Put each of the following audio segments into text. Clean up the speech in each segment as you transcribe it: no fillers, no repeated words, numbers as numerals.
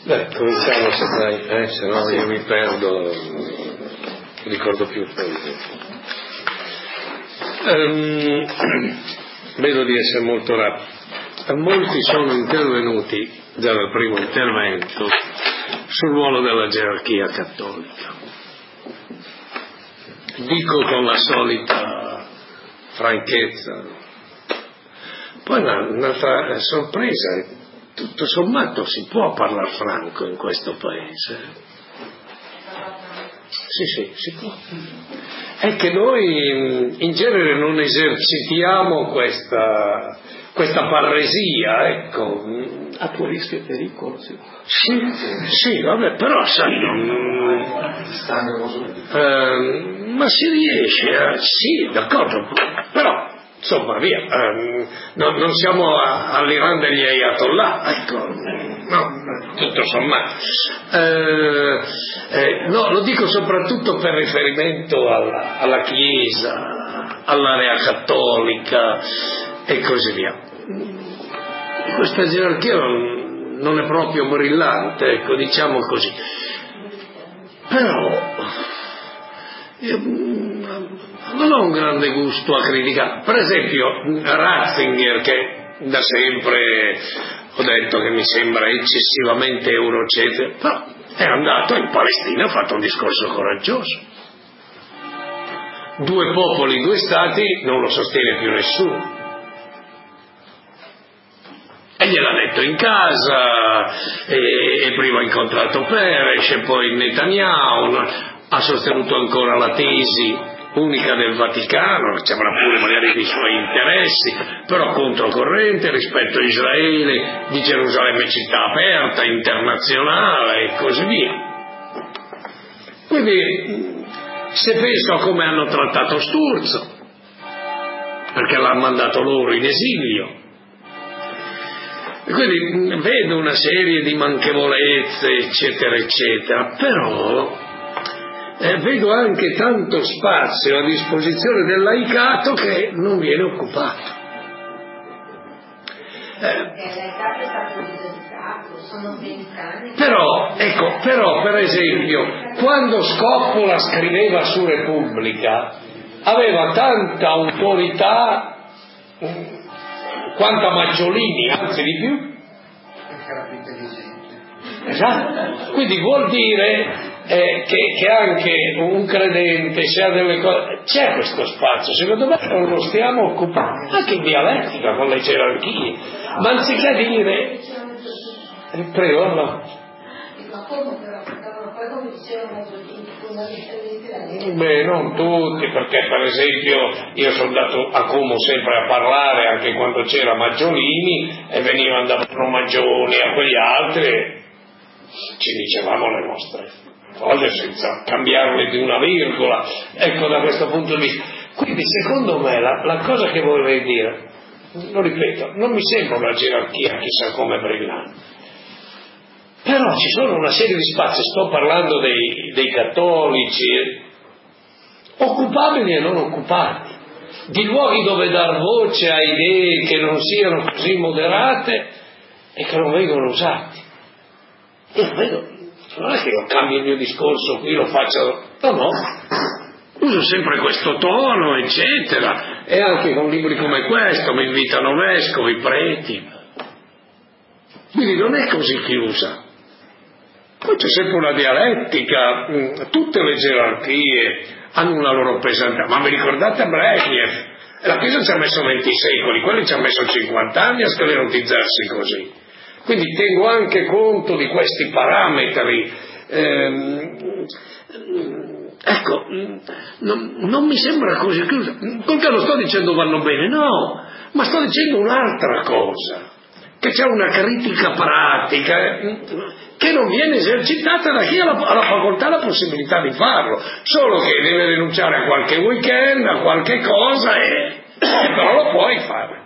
Beh, cominciamo se dai, se no io mi perdo, non ricordo più poi. Vedo di essere molto rapido. Molti sono intervenuti già dal primo intervento sul ruolo della gerarchia cattolica. Dico con la solita franchezza. Poi un'altra sorpresa è tutto sommato si può parlare franco in questo paese. Sì, si può. È che noi in genere non esercitiamo questa parresia, ecco. A tuo rischio e pericolo, sì. Sì, vabbè, però sai, ma si riesce, sì, d'accordo, però insomma, via, non siamo all'Iran degli Ayatollah, ecco, no, tutto sommato. No, lo dico soprattutto per riferimento alla Chiesa, all'area cattolica e così via. Questa gerarchia non è proprio brillante, ecco, diciamo così. Però io non ho un grande gusto a criticare. Per esempio Ratzinger, che da sempre ho detto che mi sembra eccessivamente eurocentro, però è andato in Palestina e ha fatto un discorso coraggioso. 2 popoli, 2 stati non lo sostiene più nessuno. E gliel'ha detto in casa, e prima ha incontrato Peres, e poi Netanyahu, ha sostenuto ancora la tesi unica del Vaticano, che avrà pure magari i suoi interessi, però controcorrente rispetto a Israele, di Gerusalemme città aperta, internazionale e così via. Quindi, se penso a come hanno trattato Sturzo, perché l'hanno mandato loro in esilio, quindi vedo una serie di manchevolezze, eccetera, eccetera, però vedo anche tanto spazio a disposizione del laicato che non viene occupato. Il laicato è stato disegnato, sono 20 anni. Però, per esempio, quando Scoppola scriveva su Repubblica, aveva tanta autorità quanto a Maggiolini, anzi di più. Esatto. Quindi vuol dire che anche un credente, se ha delle cose, c'è questo spazio, secondo me non lo stiamo occupando, anche in dialettica con le gerarchie, ma anziché dire prego, no. Beh, non tutti, perché per esempio io sono andato a Como sempre a parlare anche quando c'era Maggiolini e venivano da Bruno Maggioni a quegli altri, ci dicevamo le nostre cose senza cambiarle di una virgola, ecco, da questo punto di vista. Quindi secondo me la cosa che vorrei dire, lo ripeto, non mi sembra una gerarchia chissà come brillante, però ci sono una serie di spazi, sto parlando dei cattolici, occupabili e non occupati, di luoghi dove dar voce a idee che non siano così moderate e che non vengono usati. Io vedo, non è che io cambio il mio discorso qui, lo faccio, no, uso sempre questo tono, eccetera, e anche con libri come questo mi invitano vescovi, preti, quindi non è così chiusa. Poi c'è sempre una dialettica, tutte le gerarchie hanno una loro pesantezza, ma vi ricordate Brezhnev? La Chiesa ci ha messo 20 secoli, quelli ci ha messo 50 anni a sclerotizzarsi così. Quindi tengo anche conto di questi parametri. Ecco, non mi sembra così chiusa. Perché non sto dicendo vanno bene, no, ma sto dicendo un'altra cosa, che c'è una critica pratica che non viene esercitata da chi ha la facoltà, la possibilità di farlo, solo che deve rinunciare a qualche weekend, a qualche cosa, e però lo puoi fare.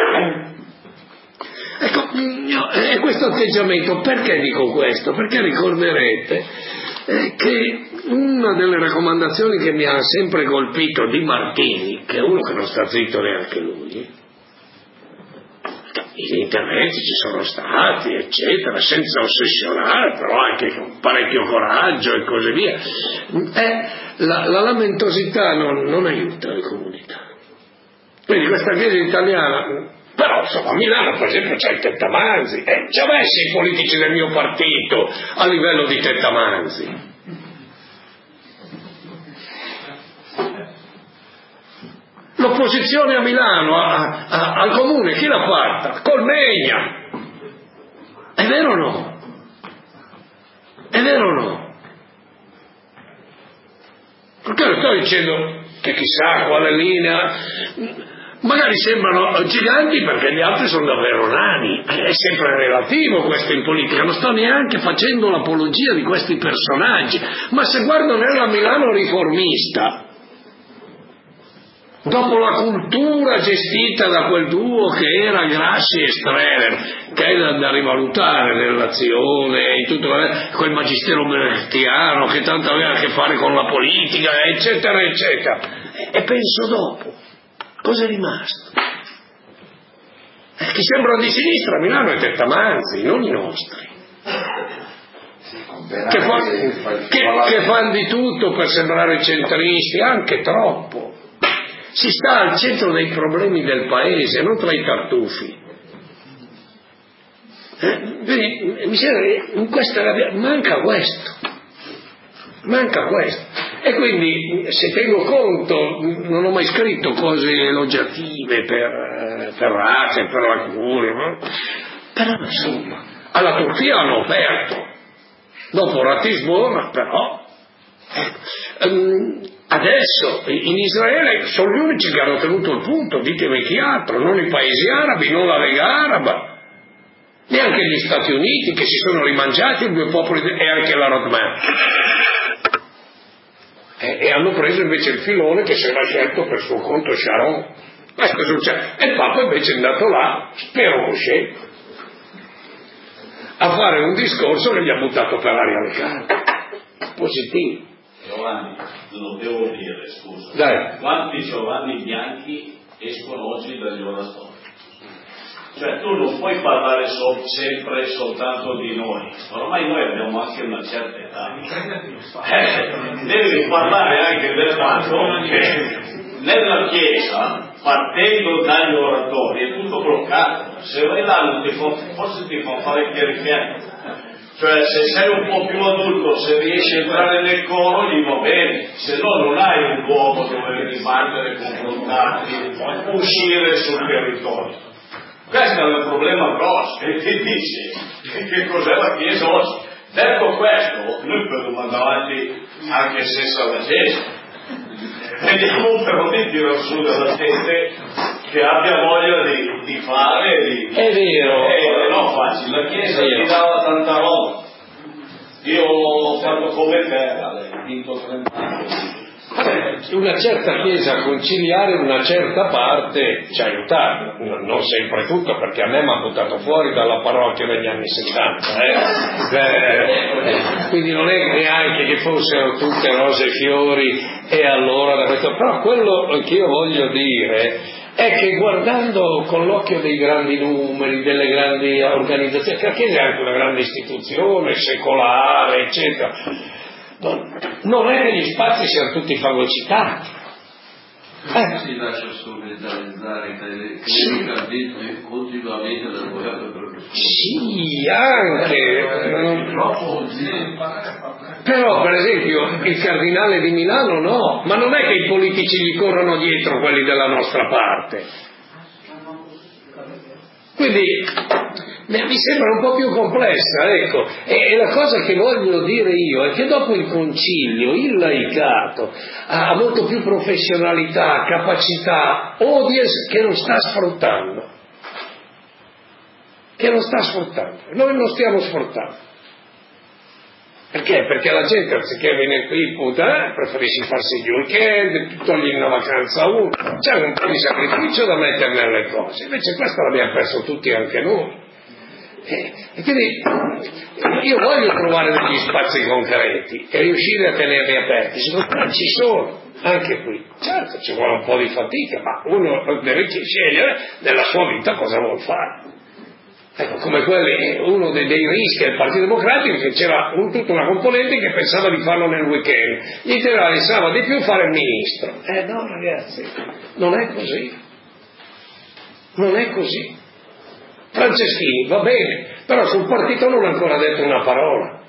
Ecco, è questo atteggiamento. Perché dico questo? Perché ricorderete che una delle raccomandazioni che mi ha sempre colpito di Martini, che è uno che non sta zitto neanche lui, gli interventi ci sono stati, eccetera, senza ossessionare, però anche con parecchio coraggio e così via. La lamentosità non aiuta le comunità. Quindi questa crisi italiana, però insomma a Milano per esempio c'è il Tettamanzi, ci ha messi i politici del mio partito a livello di Tettamanzi. L'opposizione a Milano, al comune, chi l'ha fatta? Colmegna. È vero o no? È vero o no? Perché non sto dicendo che chissà quale linea, magari sembrano giganti perché gli altri sono davvero nani, è sempre relativo questo in politica, non sto neanche facendo l'apologia di questi personaggi, ma se guardo nella Milano riformista, dopo la cultura gestita da quel duo che era Grassi e Streller, che è da rivalutare nell'azione, in tutto quel magistero bertiano che tanto aveva a che fare con la politica, eccetera, eccetera. E penso dopo, cosa è rimasto? Chi sembra di sinistra a Milano è Tettamanzi, non i nostri. Che fanno di tutto per sembrare centristi, anche troppo. Si sta al centro dei problemi del paese, non tra i tartufi. Mi sembra che in questa manca questo. E quindi, se tengo conto, non ho mai scritto cose elogiative per Razza, per la Curia, no? Però insomma, alla Turchia hanno aperto, dopo Ratisbona, però. Adesso in Israele sono gli unici che hanno tenuto il punto, ditemi chi altro, non i paesi arabi, non la Lega Araba, neanche gli Stati Uniti che si sono rimangiati i due popoli e anche la Roadmap. E hanno preso invece il filone che si era scelto per suo conto Sharon. Questo succede. E il Papa invece è andato là, spero cosciente, a fare un discorso che gli ha buttato per aria le carte. Positivo. Giovanni, lo devo dire, scusa. Dai. Quanti Giovanni bianchi escono oggi dagli orastori? Cioè tu non puoi parlare sempre soltanto di noi, ormai noi abbiamo anche una certa età. Devi parlare anche del fatto che nella Chiesa, partendo dagli oratori, è tutto bloccato. Se vai là forse ti fa fare chierichetta. Cioè se sei un po' più adulto, se riesci a entrare nel coro gli va bene, se no non hai un luogo dove dibattere, confrontarti, uscire sul territorio. Questo è un problema grosso, e ti dice che cos'è la Chiesa oggi. Detto questo, noi dobbiamo andare avanti anche senza la Chiesa. Vediamo però di tirare su della gente che abbia voglia di fare. È vero. No, facile, la Chiesa ti dava tanta roba. Io ho fatto come te, vinto 30 anni. Una certa Chiesa conciliare una certa parte ci ha aiutato, non sempre tutto, perché a me mi ha buttato fuori dalla parrocchia negli anni 70, quindi non è neanche che fossero tutte rose e fiori e allora da questo, però quello che io voglio dire è che guardando con l'occhio dei grandi numeri, delle grandi organizzazioni, la Chiesa è anche una grande istituzione secolare, eccetera, non è che gli spazi siano tutti fagocitati. Si lascia strumentalizzare che continuamente dall'avvocato per sì, anche però per esempio il cardinale di Milano no, ma non è che i politici gli corrono dietro quelli della nostra parte, quindi mi sembra un po' più complessa, ecco. E la cosa che voglio dire io è che dopo il concilio il laicato ha molto più professionalità, capacità, che non sta sfruttando. Noi non stiamo sfruttando. Perché? Perché la gente anziché venire qui preferisce farsi gli weekend, togliere una vacanza a uno, c'è un po' di sacrificio da mettere nelle cose, invece questo l'abbiamo perso tutti anche noi. E quindi io voglio trovare degli spazi concreti e riuscire a tenerli aperti, secondo me ci sono anche qui, certo ci vuole un po' di fatica, ma uno deve scegliere nella sua vita cosa vuol fare. Ecco, come uno dei rischi del Partito Democratico è che c'era tutta una componente che pensava di farlo nel weekend, gli interessava di più fare il ministro. No ragazzi, non è così. Non è così. Franceschini va bene, però sul partito non ha ancora detto una parola.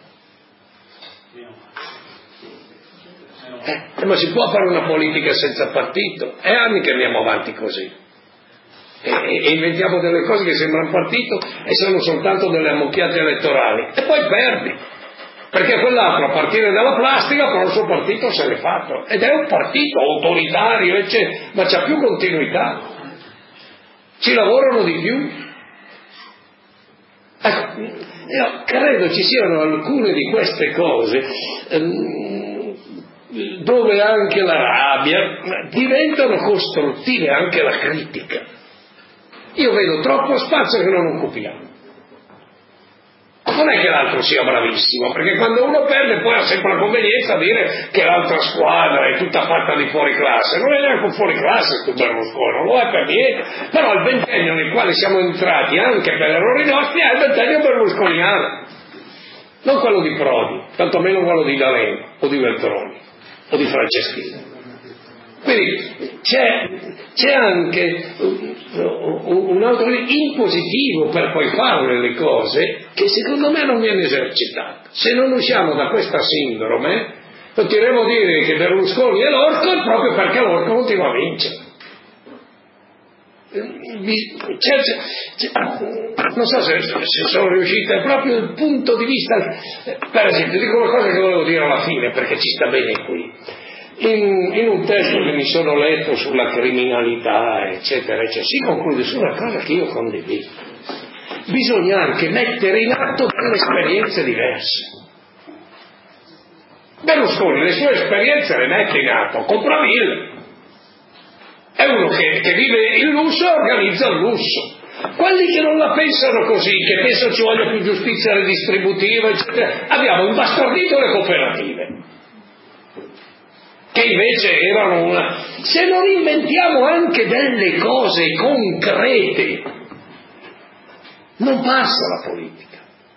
Ma si può fare una politica senza partito? È anni che andiamo avanti così. E inventiamo delle cose che sembrano partito e sono soltanto delle ammucchiate elettorali. E poi perdi. Perché quell'altro, a partire dalla plastica, però il suo partito se l'è fatto. Ed è un partito autoritario, eccetera, ma c'ha più continuità. Ci lavorano di più. Ecco, io credo ci siano alcune di queste cose dove anche la rabbia diventano costruttive, anche la critica. Io vedo troppo spazio che non occupiamo. Non è che l'altro sia bravissimo, perché quando uno perde poi ha sempre la convenienza a dire che l'altra squadra è tutta fatta di fuori classe. Non è neanche un fuori classe questo Berlusconi, non lo è per niente. Però il ventennio nel quale siamo entrati anche per errori nostri è il ventennio berlusconiano, non quello di Prodi, tantomeno quello di D'Alema o di Veltroni o di Franceschini. Quindi c'è anche un altro impositivo per poi fare le cose che secondo me non viene esercitato. Se non usciamo da questa sindrome continueremo a dire che Berlusconi è l'orco proprio perché l'orco continua a vincere. Non so se sono riuscito, è proprio il punto di vista. Per esempio, dico una cosa che volevo dire alla fine perché ci sta bene qui. In un testo che mi sono letto sulla criminalità, eccetera, eccetera, si conclude su una cosa che io condivido. Bisogna anche mettere in atto delle esperienze diverse. Berlusconi le sue esperienze le mette in atto, compra ville. È uno che vive il lusso e organizza il lusso. Quelli che non la pensano così, che pensano ci voglia più giustizia redistributiva, eccetera, abbiamo imbastardito le cooperative. Che invece erano una... Se non inventiamo anche delle cose concrete, non passa la politica.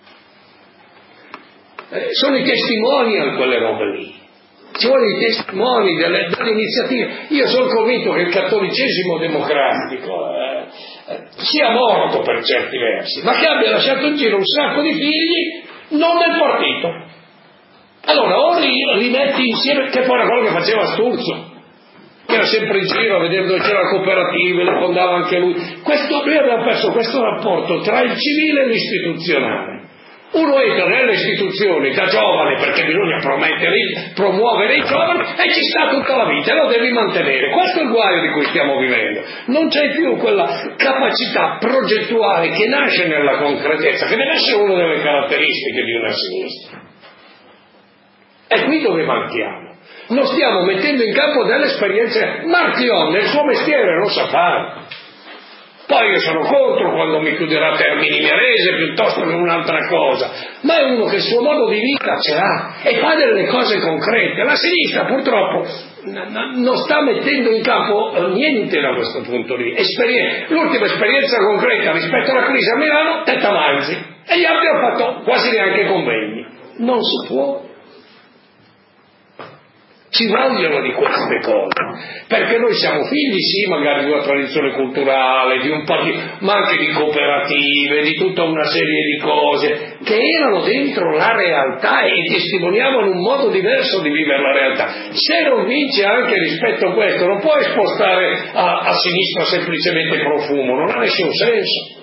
Sono i testimonial quelle robe lì. Ci vogliono i testimoni delle iniziative. Io sono convinto che il cattolicesimo democratico sia morto per certi versi, ma che abbia lasciato in giro un sacco di figli non nel partito. Allora o li metti insieme, che poi era quello che faceva Sturzo, che era sempre in giro a vedere dove c'era la cooperativa, le fondava anche lui. Noi abbiamo perso questo rapporto tra il civile e l'istituzionale. Uno entra nelle istituzioni da giovane perché bisogna promuovere i giovani e ci sta tutta la vita e lo devi mantenere. Questo è il guaio di cui stiamo vivendo. Non c'è più quella capacità progettuale che nasce nella concretezza, che deve essere una delle caratteristiche di una sinistra. È qui dove manchiamo. Non stiamo mettendo in campo delle esperienze. Marchion nel suo mestiere lo sa fare. Poi io sono contro quando mi chiuderà Termini Imerese piuttosto che un'altra cosa, ma è uno che il suo modo di vita ce l'ha e fa delle cose concrete. La sinistra purtroppo non sta mettendo in campo niente da questo punto di vista. L'ultima esperienza concreta rispetto alla crisi a Milano, Tetta Manzi, e gli altri hanno fatto quasi neanche convegni. Non si può. Ci vogliono di queste cose, perché noi siamo figli, sì, magari di una tradizione culturale, di un partito, ma anche di cooperative, di tutta una serie di cose che erano dentro la realtà e testimoniavano un modo diverso di vivere la realtà. Se non vince anche rispetto a questo, non puoi spostare a sinistra semplicemente profumo, non ha nessun senso.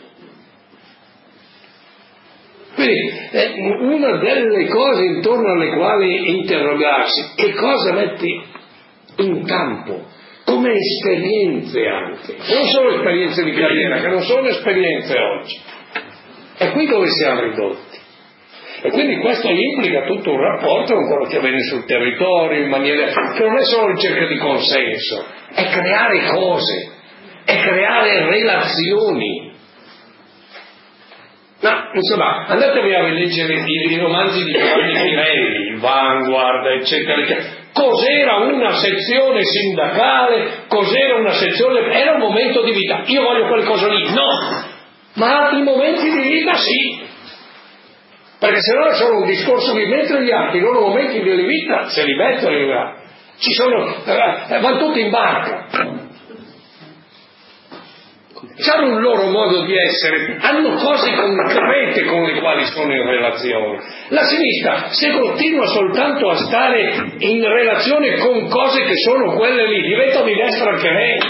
Quindi una delle cose intorno alle quali interrogarsi, che cosa metti in campo come esperienze anche, non solo esperienze di carriera, che non sono esperienze oggi. È qui dove siamo ridotti. E quindi questo implica tutto un rapporto con quello che avviene sul territorio, in maniera che non è solo ricerca di consenso, è creare cose, è creare relazioni. No, insomma, andatevi a leggere i romanzi di Giovanni Pirelli, il Vanguard, eccetera, eccetera. Cos'era una sezione sindacale? Cos'era una sezione? Era un momento di vita. Io voglio qualcosa lì. No! ma altri momenti di vita sì, perché se no è solo un discorso di mettere gli altri, i loro momenti di vita se li mettono in là, ci sono, vanno tutti in barca, hanno un loro modo di essere, hanno cose concrete con le quali sono in relazione. La sinistra, se continua soltanto a stare in relazione con cose che sono quelle lì, diventa di destra anche lei.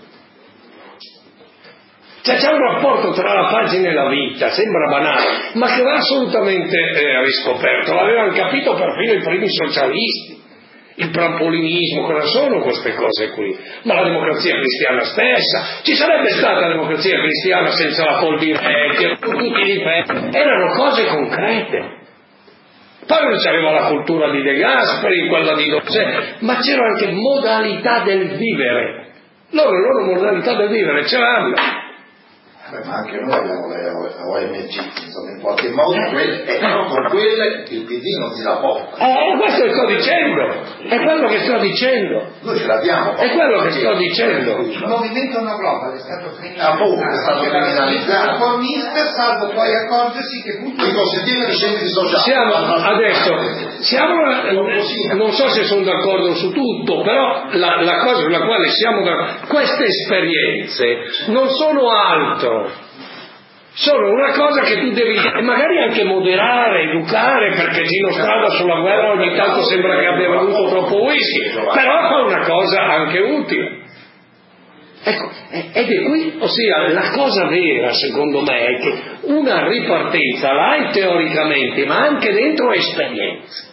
Cioè c'è un rapporto tra la pagina e la vita, sembra banale, ma che va assolutamente riscoperto. L'avevano capito perfino i primi socialisti. Il trampolinismo, cosa sono queste cose qui? Ma la democrazia cristiana stessa, ci sarebbe stata la democrazia cristiana senza la Coldiretti, con tutti i difetti, erano cose concrete. Poi non c'aveva la cultura di De Gasperi, quella di Dosè, ma c'era anche modalità del vivere. Loro, la loro modalità del vivere ce l'hanno. Ma anche noi abbiamo le ONG, insomma, in qualche modo, con quelle il PD non si rapporta. Questo che sto dicendo, è quello che sto dicendo. Noi ce l'abbiamo. È quello che sto dicendo. Il movimento No Global è stato criminalizzato. Conformista, salvo poi accorgersi che I cosiddetti discendenti sociali. Non so se sono d'accordo su tutto, però la cosa sulla quale siamo d'accordo, queste esperienze non sono altro. Sono una cosa che tu devi magari anche moderare, educare, perché Gino Strada sulla guerra ogni tanto sembra che abbia bevuto troppo whisky, però fa una cosa anche utile. Ecco, ed è qui, ossia la cosa vera secondo me è che una ripartenza la hai teoricamente, ma anche dentro esperienze.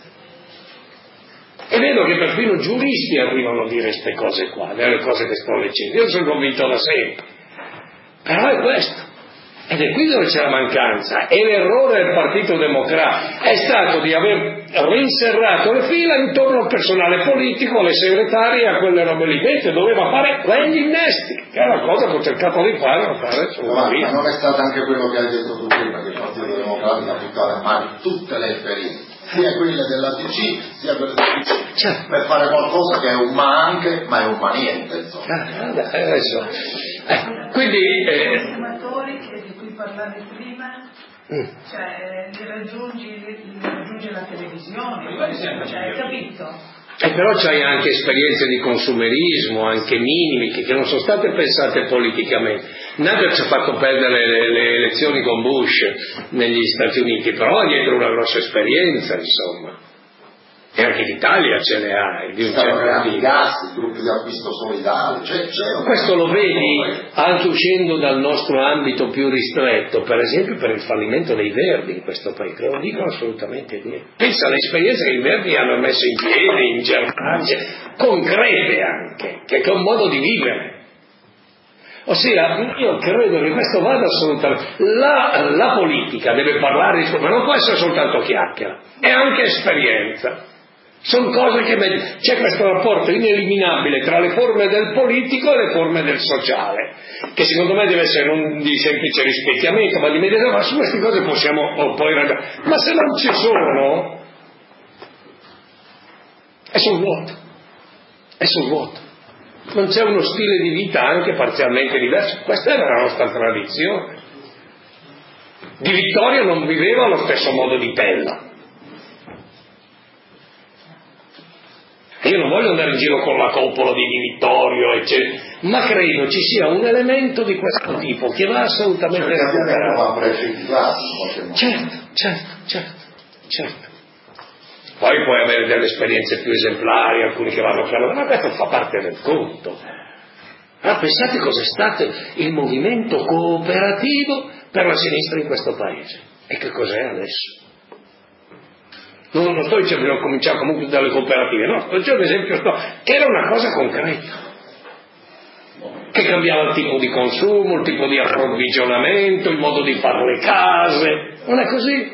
E vedo che perfino giuristi arrivano a dire queste cose qua, le cose che sto leggendo. Io sono convinto da sempre. Però è questo. Ed è qui dove c'è la mancanza. E l'errore del Partito Democratico è stato di aver rinserrato le fila intorno al personale politico, alle segretarie, a quelle robe lì. Invece doveva fare quegli innesti, che è la cosa che ho cercato di fare, ma non è stato anche quello che hai detto tu prima, che il Partito Democratico ha buttato a mano tutte le esperienze, sia quelle della DC sia quelle del PC, certo, per fare qualcosa che è un ma anche, ma è un ma niente, insomma. Quindi di cui parlavi prima, cioè li raggiunge la televisione, cioè, hai capito? Però c'hai anche esperienze di consumerismo, anche minimi, che non sono state pensate politicamente. Nader ci ha fatto perdere le elezioni con Bush negli Stati Uniti, però dietro una grossa esperienza, insomma. E anche l'Italia ce le ha, di un certo i gas, i gruppi di acquisto solidale, questo lo vedi anche uscendo dal nostro ambito più ristretto, per esempio per il fallimento dei Verdi in questo paese, lo dicono assolutamente niente. Pensa alle esperienze che i Verdi hanno messo in piedi in Germania, concrete anche, che è un modo di vivere. Ossia, io credo che questo vada assolutamente. La politica deve parlare, ma non può essere soltanto chiacchiera, è anche esperienza. Sono cose che c'è questo rapporto ineliminabile tra le forme del politico e le forme del sociale, che secondo me deve essere non di semplice rispecchiamento, ma di medesima, ma su queste cose possiamo poi ragionare. Ma se non ci sono, è sul vuoto. Non c'è uno stile di vita anche parzialmente diverso. Questa era la nostra tradizione. Di Vittorio non viveva allo stesso modo di Pella. Io non voglio andare in giro con la coppola di Vittorio, eccetera, ma credo ci sia un elemento di questo tipo che va assolutamente recuperato. Certo. Poi puoi avere delle esperienze più esemplari, alcuni che vanno piano, ma questo fa parte del conto. Allora pensate cos'è stato il movimento cooperativo per la sinistra in questo paese e che cos'è adesso. Non sto dicendo che non cominciare comunque dalle cooperative, no, sto dicendo ad esempio che era una cosa concreta, che cambiava il tipo di consumo, il tipo di approvvigionamento, il modo di fare le case, non è così?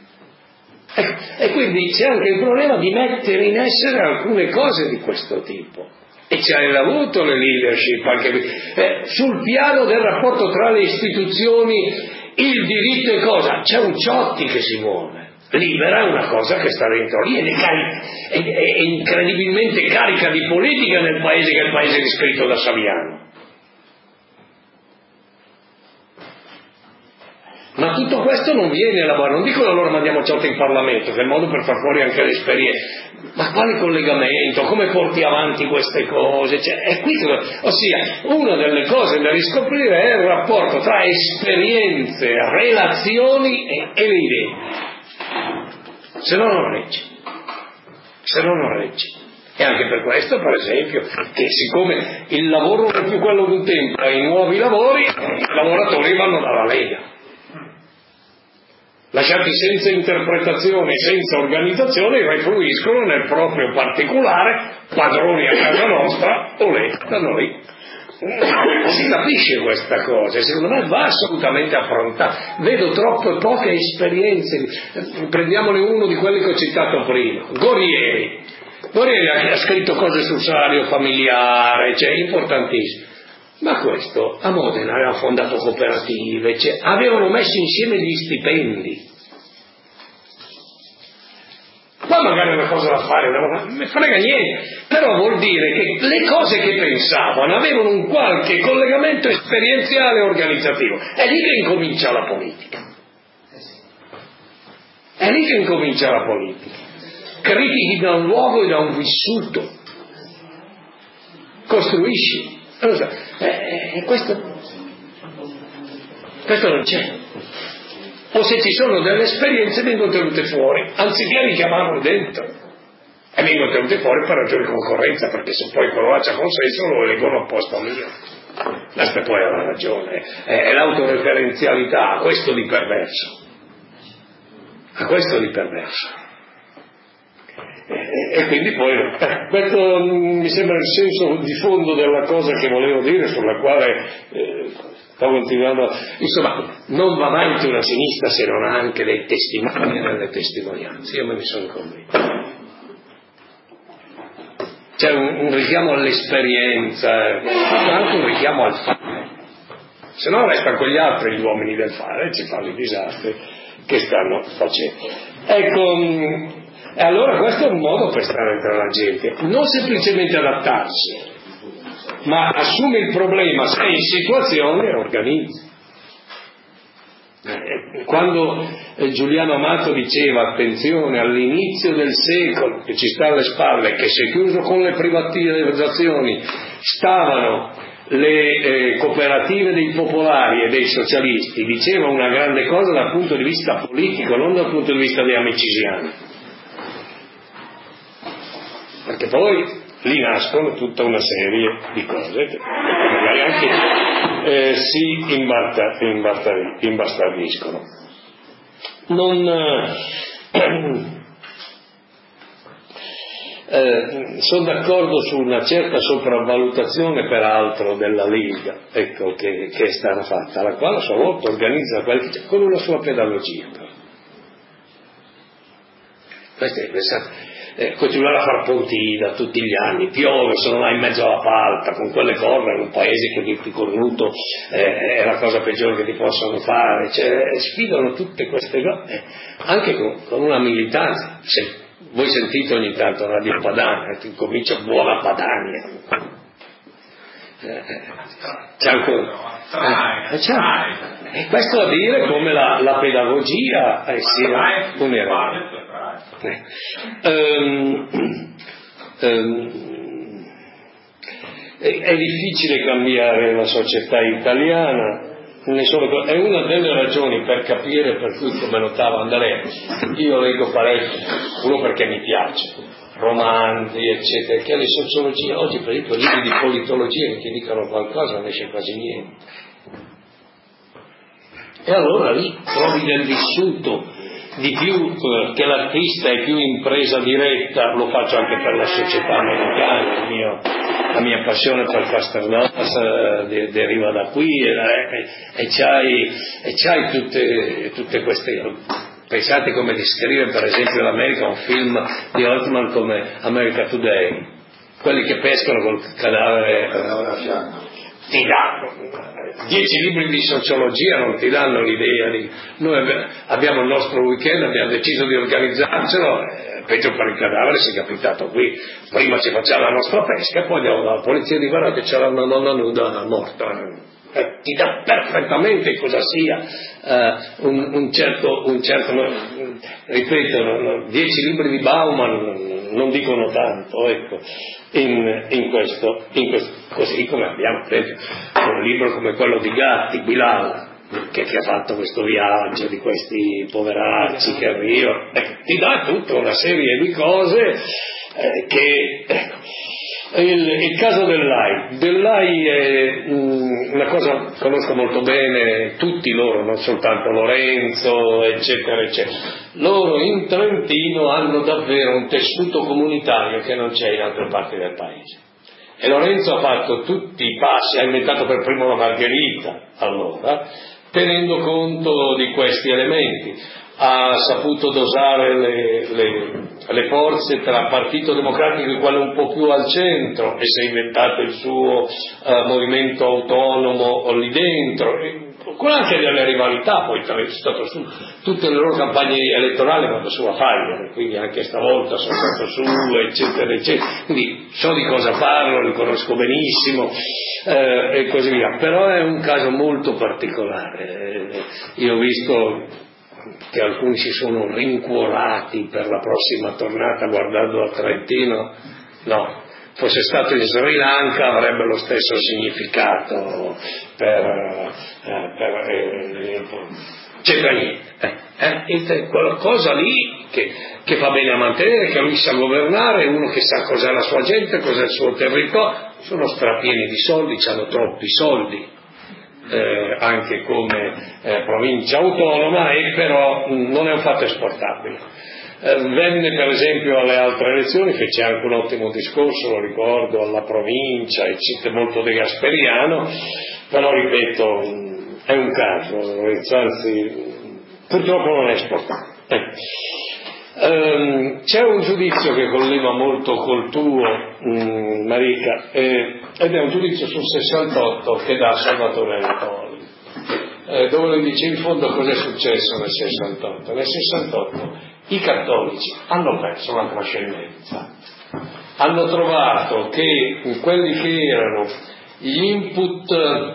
E quindi c'è anche il problema di mettere in essere alcune cose di questo tipo. E ci hai avuto le leadership anche sul piano del rapporto tra le istituzioni, il diritto e cosa? C'è un Ciotti che si muove. Libera è una cosa che sta dentro lì ed è incredibilmente carica di politica nel paese che è il paese descritto da Saviano. Ma tutto questo non viene elaborato, non dico allora mandiamo ciò in Parlamento, che è il modo per far fuori anche le esperienze, ma quale collegamento, come porti avanti queste cose? Cioè, è qui che, ossia, una delle cose da riscoprire è il rapporto tra esperienze, relazioni e le idee, se no non regge. E anche per questo, per esempio, che siccome il lavoro non è più quello di un tempo e i nuovi lavori, i lavoratori vanno dalla Lega. Lasciati senza interpretazione, senza organizzazione, refluiscono nel proprio particolare, padroni a casa nostra, olè, da noi. Si capisce questa cosa, secondo me va assolutamente affrontata. Vedo troppe poche esperienze. Prendiamone uno di quelli che ho citato prima, Guerrieri ha scritto cose sul salario familiare, cioè importantissimo. Ma questo a Modena aveva fondato cooperative, cioè, avevano messo insieme gli stipendi. Poi magari una cosa da fare, non mi frega niente, però vuol dire che le cose che pensavano avevano un qualche collegamento esperienziale e organizzativo. È lì che incomincia la politica. Critichi da un luogo e da un vissuto. Costruisci. Questo non c'è. O se ci sono delle esperienze vengono tenute fuori, anziché richiamarle dentro, e vengono tenute fuori per ragioni di concorrenza, perché se poi quello là c'ha consenso lo eleggono apposta mio. Questa poi è la ragione, è l'autoreferenzialità, a questo di perverso. E quindi poi questo mi sembra il senso di fondo della cosa che volevo dire, sulla quale sto continuando. Insomma, non va avanti una sinistra se non ha anche dei testimoni e delle testimonianze. Io me ne sono convinto. C'è un richiamo all'esperienza, ma anche un richiamo al fare. Se no restano quegli altri gli uomini del fare e ci fanno i disastri che stanno facendo. Ecco. E allora questo è un modo per stare tra la gente, non semplicemente adattarsi, ma assume il problema, sei in situazione e organizza. Quando Giuliano Amato diceva, attenzione, all'inizio del secolo che ci sta alle spalle, che se chiuso con le privatizzazioni stavano le cooperative dei popolari e dei socialisti, diceva una grande cosa dal punto di vista politico, non dal punto di vista dei amicisiani. Perché poi lì nascono tutta una serie di cose che magari anche si imbastardiscono. Sono d'accordo su una certa sopravvalutazione peraltro della Lega, ecco, che è stata fatta, la quale a sua volta organizza con una sua pedagogia. Pensate, continuare a far ponti da tutti gli anni, piove, sono là in mezzo alla palta con quelle corna in un paese che di cornuto è la cosa peggiore che ti possono fare, cioè, sfidano tutte queste cose anche con una militanza. Se voi sentite ogni tanto Radio Padania, comincia buona Padania, c'è ancora e questo a dire come la pedagogia sia un errore. È difficile cambiare la società italiana, è una delle ragioni per capire per cui, come notava Andrea, io leggo parecchio, uno perché mi piace, romanzi eccetera, che le sociologie oggi, per esempio libri di politologia che ti dicono qualcosa non esce quasi niente, e allora lì trovi del vissuto di più, che l'artista è più in presa diretta. Lo faccio anche per la società americana, la mia passione per Casterdas deriva da qui, e c'hai tutte queste. Pensate come descrive per esempio l'America un film di Altman come America Today, quelli che pescano col cadavere a fianco. Ti danno 10 libri di sociologia, non ti danno l'idea di. Noi abbiamo il nostro weekend, abbiamo deciso di organizzarcelo, peggio per il cadavere si è capitato qui, prima ci facciamo la nostra pesca e poi andiamo alla polizia di guarda che c'era una donna nuda morta, ti dà perfettamente cosa sia un certo ripeto, 10 libri di Bauman non dicono tanto, ecco, in questo, così come abbiamo per esempio un libro come quello di Gatti, Bilal, che ha fatto questo viaggio di questi poveracci che arrivano, ti dà tutta una serie di cose che, ecco. Il caso dell'AI è una cosa che conosco molto bene, tutti loro, non soltanto Lorenzo, eccetera, eccetera. Loro in Trentino hanno davvero un tessuto comunitario che non c'è in altre parti del paese. E Lorenzo ha fatto tutti i passi, ha inventato per primo la margherita, allora, tenendo conto di questi elementi. Ha saputo dosare le forze tra Partito Democratico e quello un po' più al centro, e si è inventato il suo movimento autonomo lì dentro, con anche delle rivalità. Poi è stato su tutte le loro campagne elettorali, quando su a Faglia, quindi anche stavolta sono stato su, eccetera, eccetera. Quindi so di cosa parlo, li conosco benissimo, e così via. Però è un caso molto particolare. Io ho visto che alcuni si sono rincuorati per la prossima tornata guardando a Trentino. No, fosse stato in Sri Lanka avrebbe lo stesso significato c'entra niente, qualcosa lì che fa bene a mantenere, che lui sa governare, uno che sa cos'è la sua gente, cos'è il suo territorio. Sono strapieni di soldi, hanno troppi soldi, anche come provincia autonoma, e però non è un fatto esportabile. Venne per esempio alle altre elezioni, fece anche un ottimo discorso, lo ricordo, alla provincia, eccetera, molto de Gasperiano, però ripeto, è un caso, anzi purtroppo non è esportabile. C'è un giudizio che collega molto col tuo, Marica, ed è un giudizio sul 68 che dà Salvatore Anatoli, dove lui dice in fondo cosa è successo nel 68. Nel 68 i cattolici hanno perso la trascendenza, hanno trovato che quelli che erano gli input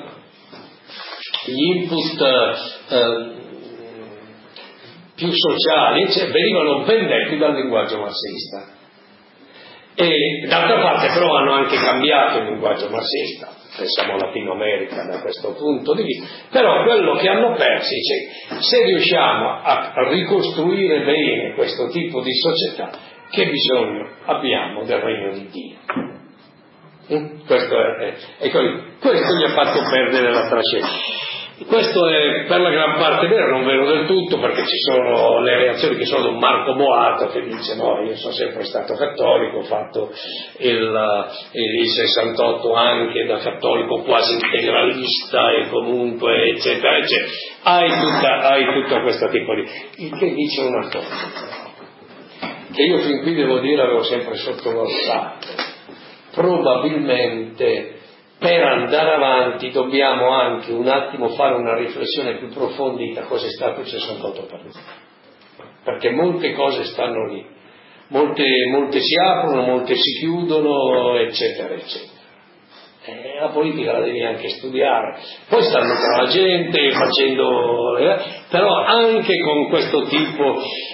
più sociali, venivano ben detti dal linguaggio marxista, e d'altra parte però hanno anche cambiato il linguaggio marxista, pensiamo alla Latino America da questo punto di vista. Però quello che hanno perso, se riusciamo a ricostruire bene questo tipo di società, che bisogno abbiamo del regno di Dio? Questo gli ha fatto perdere la trascendenza. Questo è per la gran parte vero, non vero del tutto, perché ci sono le reazioni che sono di un Marco Boato che dice no, io sono sempre stato cattolico, ho fatto il 68 anche da cattolico quasi integralista e comunque eccetera eccetera. Hai tutta questa tipo di... Il che dice una cosa che io fin qui devo dire avevo sempre sottovalutato: probabilmente per andare avanti dobbiamo anche un attimo fare una riflessione più approfondita cosa è stato il 68 per noi, perché molte cose stanno lì, molte si aprono, molte si chiudono, eccetera eccetera. La politica la devi anche studiare, poi stanno tra la gente facendo, però anche con questo tipo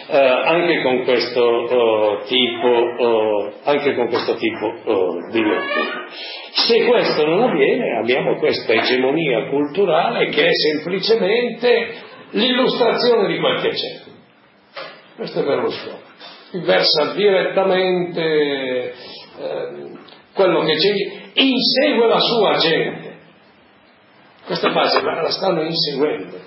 di lettura. Se questo non avviene, abbiamo questa egemonia culturale che è semplicemente l'illustrazione di quel che c'è. Questo è Berlusconi, versa direttamente quello che c'è, insegue la sua gente. Questa fase la stanno inseguendo.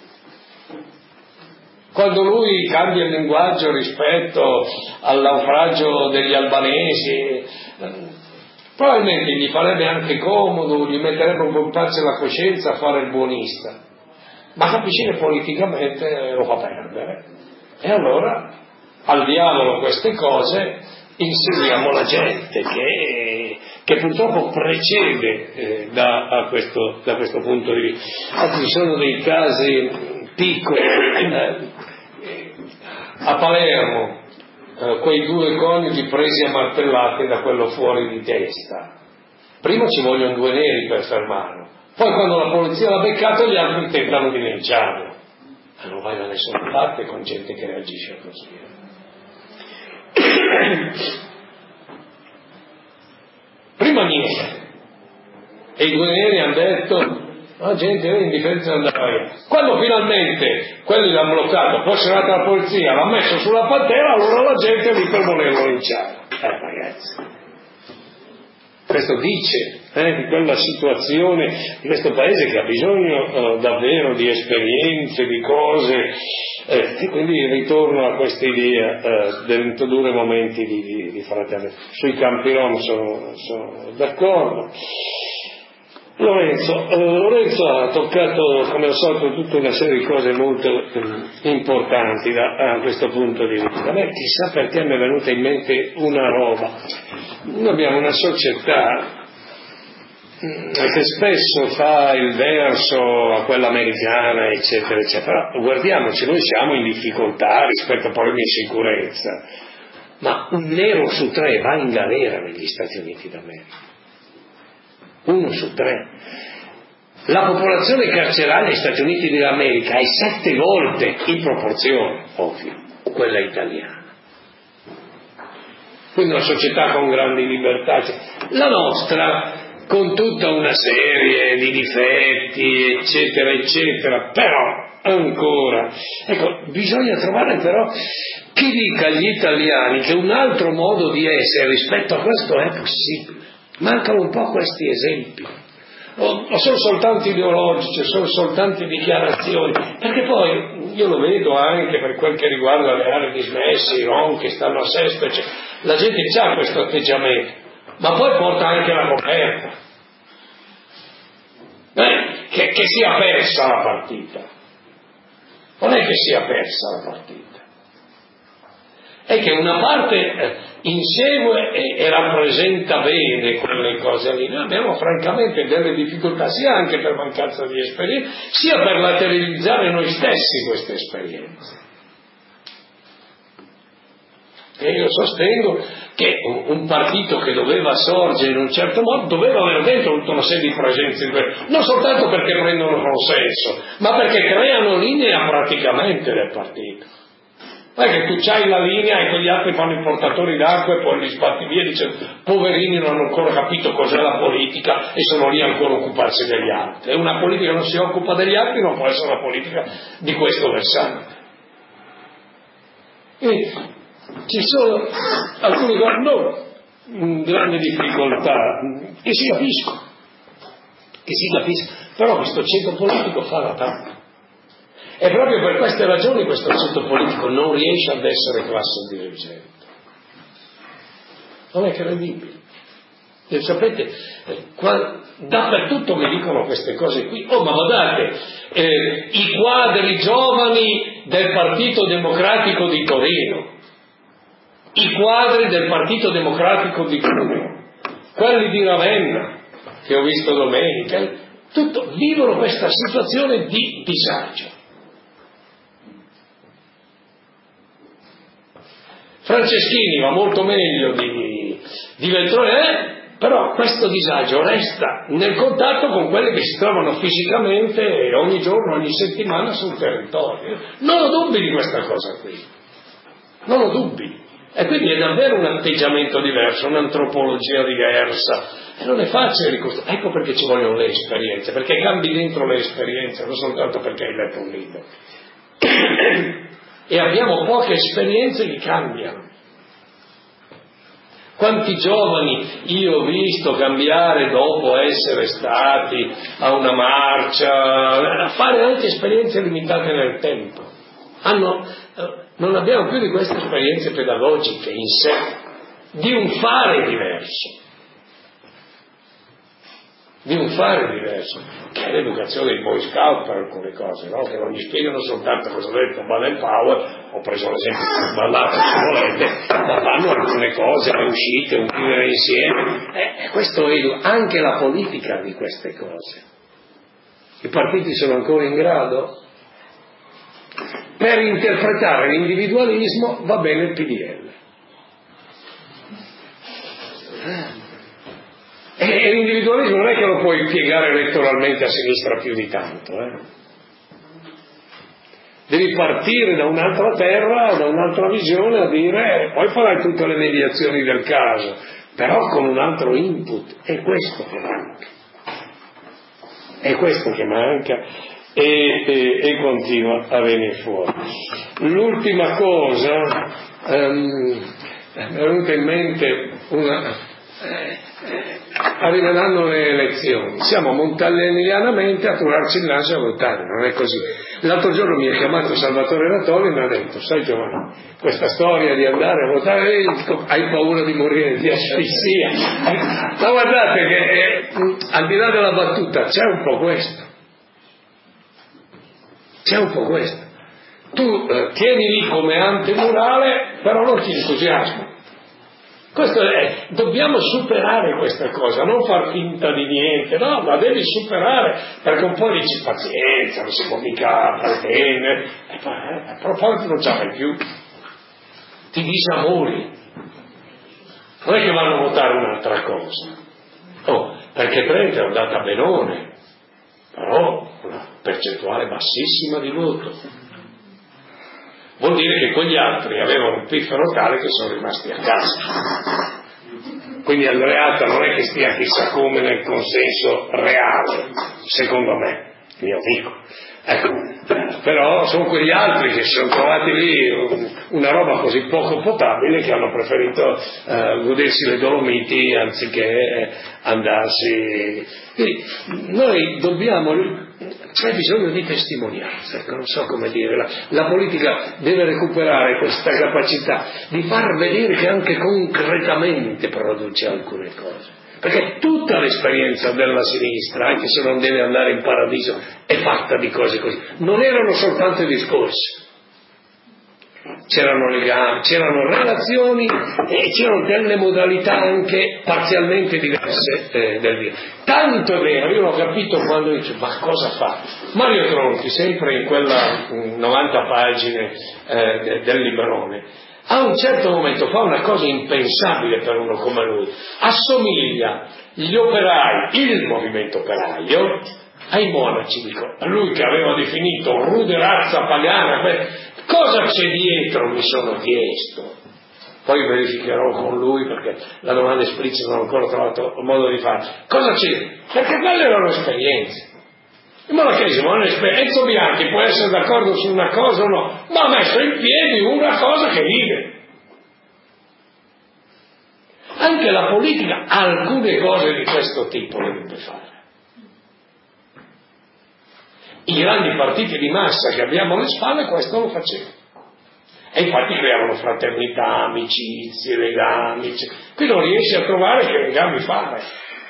Quando lui cambia il linguaggio rispetto al naufragio degli albanesi, probabilmente gli farebbe anche comodo, gli metterebbe un po' in pace la coscienza a fare il buonista, ma capisci che politicamente lo fa perdere. E allora al diavolo queste cose, inseguiamo la gente che purtroppo precede da questo punto di vista. Anzi, ci sono dei casi piccoli. A Palermo quei due coniugi presi a martellate da quello fuori di testa. Prima ci vogliono due neri per fermarlo, Poi quando la polizia l'ha beccato gli altri tentano di linciarlo, ma non vai da nessuna parte con gente che reagisce così. Prima niente, e i due neri hanno detto la gente era indifferenza andava via. Quando finalmente quelli l'hanno bloccato, poi c'è arrivata la polizia, l'ha messo sulla pantera, allora la gente lì per volerlo linciare. Ragazzi, questo dice di quella situazione di questo paese che ha bisogno davvero di esperienze, di cose, e quindi ritorno a questa idea dell'introdurre momenti di fraternità. Sui campi rom sono d'accordo. Lorenzo ha toccato come al solito tutta una serie di cose molto importanti da questo punto di vista. A me chissà perché mi è venuta in mente una roba. Noi abbiamo una società che spesso fa il verso a quella americana, eccetera, eccetera. Però guardiamoci, noi siamo in difficoltà rispetto a problemi di sicurezza, ma un nero su 3 va in galera negli Stati Uniti d'America. 1 su 3. La popolazione carceraria negli Stati Uniti d'America è 7 volte in proporzione, ovvio, quella italiana. Quindi una società con grandi libertà. La nostra, con tutta una serie di difetti, eccetera, eccetera, però ancora, ecco, bisogna trovare però chi dica agli italiani che un altro modo di essere rispetto a questo è possibile. Mancano un po' questi esempi, o sono soltanto ideologici, sono soltanto dichiarazioni, perché poi io lo vedo anche per quel che riguarda le aree dismesse, i rom che stanno a Sesto, eccetera. La gente ha questo atteggiamento, ma poi porta anche la coperta, che sia persa la partita, non è che sia persa la partita, è che una parte insegue e rappresenta bene quelle cose lì. Noi abbiamo francamente delle difficoltà sia anche per mancanza di esperienza, sia per lateralizzare noi stessi queste esperienze. E io sostengo che un partito che doveva sorgere in un certo modo doveva avere dentro tutta una serie di presenze, non soltanto perché prendono consenso, ma perché creano linea praticamente del partito. Non è che tu c'hai la linea e quegli altri fanno i portatori d'acqua e poi li sbatti via dicendo poverini non hanno ancora capito cos'è la politica e sono lì ancora a occuparsi degli altri. E una politica che non si occupa degli altri non può essere una politica di questo versante. E ci sono alcuni che hanno grande difficoltà, che si capiscono, però questo ceto politico fa la tappa. E proprio per queste ragioni questo ceto politico non riesce ad essere classe dirigente. Non è credibile. E sapete, dappertutto mi dicono queste cose qui. Ma guardate, i quadri giovani del Partito Democratico di Torino, i quadri del Partito Democratico di Cuneo, quelli di Ravenna, che ho visto domenica, tutto vivono questa situazione di disagio. Franceschini va molto meglio di Veltroni, però questo disagio resta nel contatto con quelli che si trovano fisicamente ogni giorno, ogni settimana sul territorio. Non ho dubbi di questa cosa qui, non ho dubbi. E quindi è davvero un atteggiamento diverso, un'antropologia diversa, e non è facile ricostruire. Ecco perché ci vogliono le esperienze, perché cambi dentro le esperienze, non soltanto perché hai letto un libro. E abbiamo poche esperienze che cambiano. Quanti giovani io ho visto cambiare dopo essere stati a una marcia, a fare anche esperienze limitate nel tempo. Non abbiamo più di queste esperienze pedagogiche in sé, di un fare diverso. Che è l'educazione dei Boy Scout per alcune cose, no? Che non gli spiegano soltanto cosa ha detto Baden-Powell, ho preso l'esempio più ballato se volete, ma fanno alcune cose, le uscite, un vivere insieme, questo è anche la politica di queste cose. I partiti sono ancora in grado? Per interpretare l'individualismo va bene il PDL. E l'individualismo non è che lo puoi piegare elettoralmente a sinistra più di tanto, Devi partire da un'altra terra, da un'altra visione, a dire, poi farai tutte le mediazioni del caso, però con un altro input. È questo che manca. È questo che manca e continua a venire fuori. L'ultima cosa, mi è venuta in mente arriveranno le elezioni, siamo montaglianianamente a turarci il naso a votare, non è così. L'altro giorno mi ha chiamato Salvatore Ratoli e mi ha detto: sai Giovanni, questa storia di andare a votare, hai paura di morire di asfissia. Ma guardate che al di là della battuta c'è un po' questo. Tu tieni lì come antemurale, però non ti entusiasma. Dobbiamo superare questa cosa, non far finta di niente, no, ma devi superare, perché un po' dici pazienza, non si può mica pretendere, a proposito non ce la fai più, ti disamori, non è che vanno a votare un'altra cosa, perché Trento è andata benone, però una percentuale bassissima di voto. Vuol dire che quegli altri avevano un piffero tale che sono rimasti a casa. Quindi Andreatta non è che stia chissà come nel consenso reale, secondo me, mio amico. Ecco, però sono quegli altri che si sono trovati lì una roba così poco potabile che hanno preferito godersi le Dolomiti anziché andarsi. Quindi noi dobbiamo. C'è bisogno di testimonianza, ecco, non so come dire, la politica deve recuperare questa capacità di far vedere che anche concretamente produce alcune cose, perché tutta l'esperienza della sinistra, anche se non deve andare in paradiso, è fatta di cose così, non erano soltanto discorsi, c'erano legami, c'erano relazioni e c'erano delle modalità anche parzialmente diverse del dire. Tanto è vero, io l'ho capito quando dice: ma cosa fa? Mario Tronti, sempre in quella 90 pagine del librone, a un certo momento fa una cosa impensabile per uno come lui, assomiglia gli operai, il movimento operaio, ai monaci, dico, a lui che aveva definito rude razza pagana. Cosa c'è dietro, mi sono chiesto. Poi verificherò con lui, perché la domanda esplicita non ho ancora trovato modo di fare. Cosa c'è? Perché quelle erano esperienze. Il monachesimo è un'esperienza. Enzo Bianchi può essere d'accordo su una cosa o no, ma ha messo in piedi una cosa che vive. Anche la politica alcune cose di questo tipo le deve fare. I grandi partiti di massa che abbiamo alle spalle questo lo facevano. E infatti creavano fraternità, amicizie, legami. Qui non riesci a trovare che legami fare.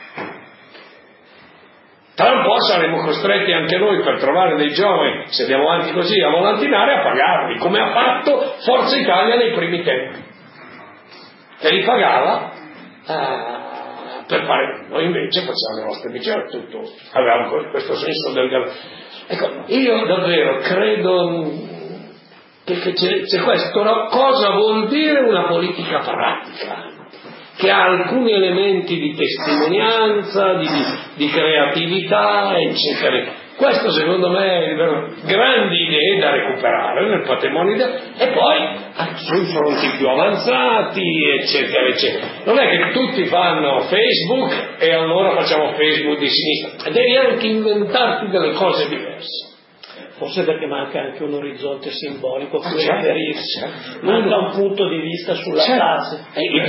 Tra un po' saremo costretti anche noi, per trovare dei giovani, se andiamo avanti così, a volantinare, a pagarli, come ha fatto Forza Italia nei primi tempi. Che li pagava per fare. Noi invece facciamo le nostre vicende, tutto. Avevamo questo senso del. Ecco, io davvero credo che c'è questo, no? Cosa vuol dire una politica pratica? Che ha alcuni elementi di testimonianza, di creatività, eccetera. Questo secondo me grandi idee da recuperare nel patrimonio e poi sui fronti più avanzati, eccetera, eccetera. Non è che tutti fanno Facebook e allora facciamo Facebook di sinistra, devi anche inventarti delle cose diverse. Forse perché manca anche un orizzonte simbolico a cui riferirsi, manca un punto di vista sulla base. Il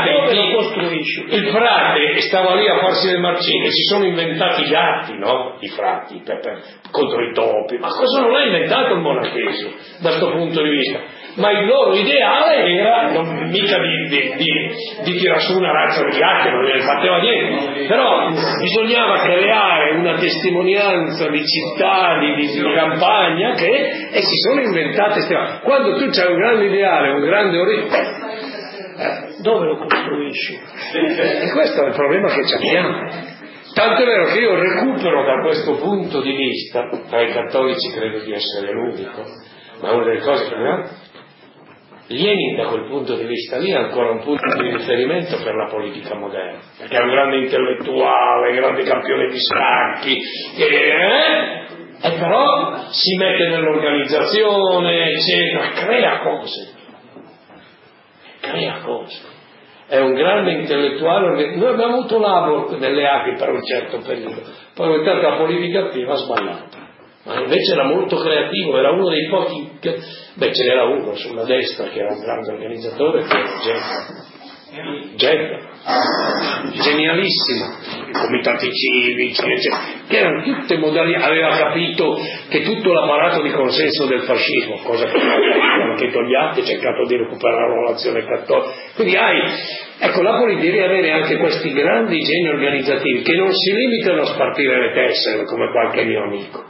frate stava lì a farsi le marcine, si sono inventati i gatti, no? I frati contro i topi, ma cosa non ha inventato il monachesimo da questo punto di vista? Ma il loro ideale era non mica di tirar su una razza di gatti, non ne faceva niente, però bisognava creare una testimonianza di città, di campagna e si sono inventate quando tu c'hai un grande ideale, un grande orizzonte, dove lo costruisci? E questo è il problema che abbiamo. Tanto è vero che io recupero da questo punto di vista, tra i cattolici credo di essere l'unico, ma una delle cose che Lenin da quel punto di vista lì è ancora un punto di riferimento per la politica moderna, perché è un grande intellettuale, grande campione di scacchi, e però si mette nell'organizzazione, eccetera, crea cose. È un grande intellettuale. Noi abbiamo avuto Labor nelle Acri per un certo periodo, poi ogni tanto la politica attiva ha sbagliato, ma invece era molto creativo, era uno dei pochi ce n'era uno sulla destra che era un grande organizzatore, che era Jeddah, genialissimo, i comitati civici, eccetera, che erano tutte modalità. Aveva capito che tutto l'apparato di consenso del fascismo, cosa che hanno anche Togliatti, ha cercato di recuperare l'azione cattolica. Quindi la politica deve avere anche questi grandi geni organizzativi che non si limitano a spartire le tessere come qualche mio amico,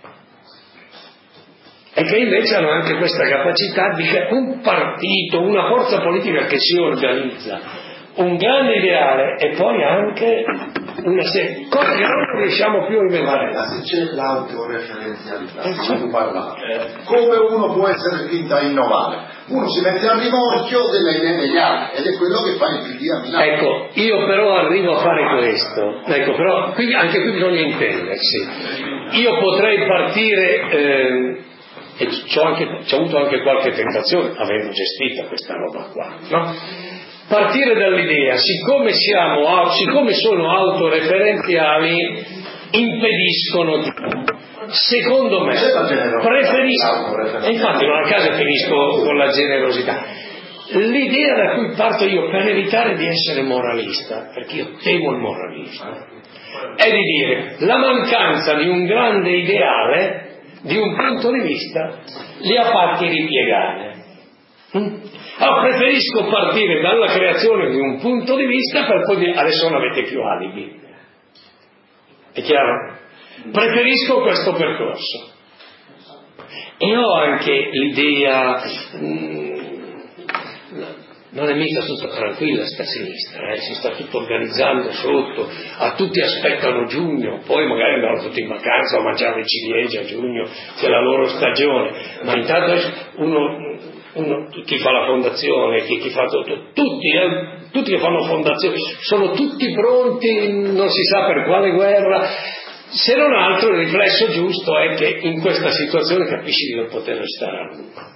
e che invece hanno anche questa capacità di un partito, una forza politica che si organizza, un grande ideale e poi anche una serie di cose che non riusciamo più a inventare. Se c'è l'autoreferenzialità, come uno può essere spinto a innovare? Uno si mette al rimorchio delle idee degli altri, ed è quello che fa il PD a Milano. Ecco, io però arrivo a fare questo, però anche qui bisogna intendersi. Io potrei partire, e c'ho avuto anche qualche tentazione, avendo gestita questa roba qua, no? Partire dall'idea, siccome sono autoreferenziali, impediscono, secondo me, preferisco, e infatti non a caso finisco con la generosità. L'idea da cui parto io, per evitare di essere moralista, perché io temo il moralismo, è di dire la mancanza di un grande ideale, di un punto di vista, li ha fatti ripiegare. Allora preferisco partire dalla creazione di un punto di vista per poi dire adesso non avete più alibi. È chiaro? Preferisco questo percorso. E ho anche l'idea, non è mica tutto tranquilla sta sinistra, si sta tutto organizzando sotto, tutti aspettano giugno, poi magari andranno tutti in vacanza a mangiare ciliegie a giugno, c'è la loro stagione, ma intanto chi fa la fondazione, chi fa tutto, tutti che fanno fondazione, sono tutti pronti, non si sa per quale guerra, se non altro il riflesso giusto è che in questa situazione capisci di non poter restare a lungo.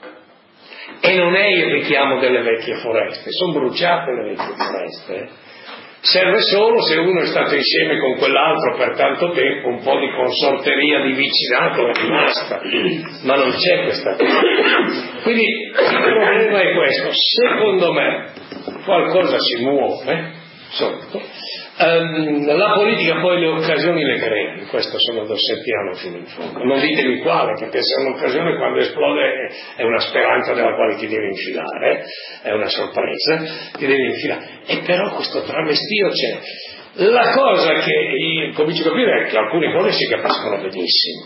E non è il richiamo delle vecchie foreste, sono bruciate le vecchie foreste. Serve solo, se uno è stato insieme con quell'altro per tanto tempo, un po' di consorteria, di vicinato è rimasta, ma non c'è questa cosa. Quindi il problema è questo, secondo me qualcosa si muove sotto. La politica poi le occasioni le crea, in questo sono dossettiano fino in fondo. Non ditemi quale, perché se è un'occasione quando esplode è una speranza nella quale ti devi infilare, è una sorpresa, ti devi infilare. E però questo tramestio c'è. La cosa che io comincio a capire è che alcune cose si capiscono benissimo,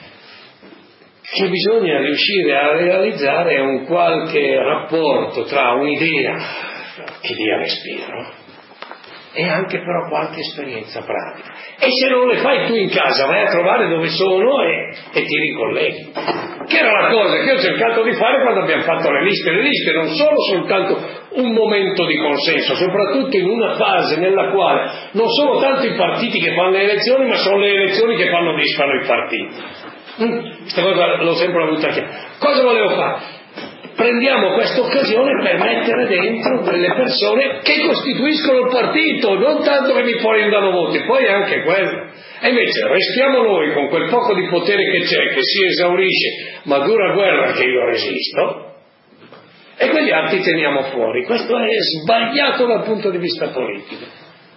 che bisogna riuscire a realizzare un qualche rapporto tra un'idea che dia respiro e anche però qualche esperienza pratica. E se non le fai tu in casa, vai a trovare dove sono e ti ricolleghi. Che era la cosa che ho cercato di fare quando abbiamo fatto le liste. Le liste non sono soltanto un momento di consenso, soprattutto in una fase nella quale non sono tanto i partiti che fanno le elezioni, ma sono le elezioni che fanno disfano i partiti. Questa cosa l'ho sempre avuta chiara. Cosa volevo fare? Prendiamo questa occasione per mettere dentro delle persone che costituiscono il partito, non tanto che mi prendano voti, poi anche quello. E invece restiamo noi con quel poco di potere che c'è, che si esaurisce, ma dura guerra che io resisto, e quegli altri teniamo fuori. Questo è sbagliato dal punto di vista politico.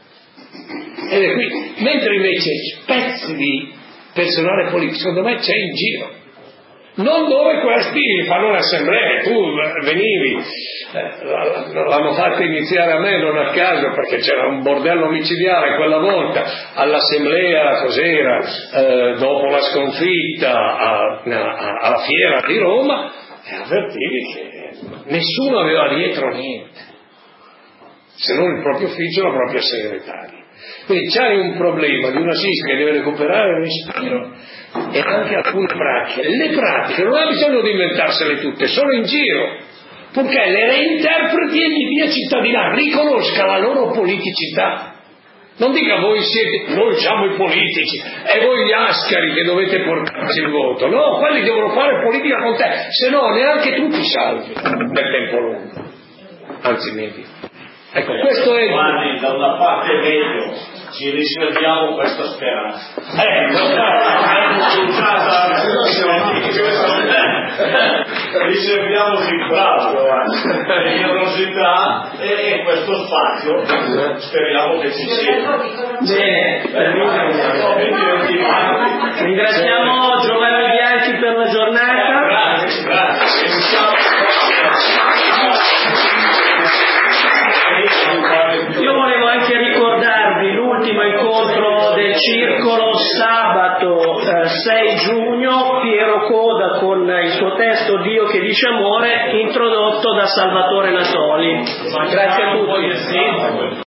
Ed è qui, mentre invece pezzi di personale politico, secondo me c'è in giro. Non dove questi fanno le assemblee, tu venivi, l'hanno fatto iniziare a me non a caso perché c'era un bordello micidiale quella volta, all'assemblea, cos'era, dopo la sconfitta alla fiera di Roma, e avvertivi che nessuno aveva dietro niente, se non il proprio ufficio, la propria segretaria. Quindi c'hai un problema di una sinistra che deve recuperare il respiro e anche alcune pratiche. Le pratiche non ha bisogno di inventarsele tutte, sono in giro. purché le reinterpreti e gli dia cittadinanza, riconosca la loro politicità. Non dica noi siamo i politici e voi gli ascari che dovete portarci il voto. No, quelli devono fare politica con te, se no neanche tu ti salvi nel tempo lungo. Anzi, meglio. Ecco, questo è. Guardi, da una parte è meglio, ci riserviamo questa speranza. Riserviamoci bravo, generosità e questo spazio speriamo che ci sia. Bene, ringraziamo Giovanni Bianchi per la giornata. Io volevo anche ricordarvi l'ultimo incontro del circolo sabato 6 giugno, Piero Coda con il suo testo Dio che dice amore, introdotto da Salvatore Natoli. Grazie a tutti.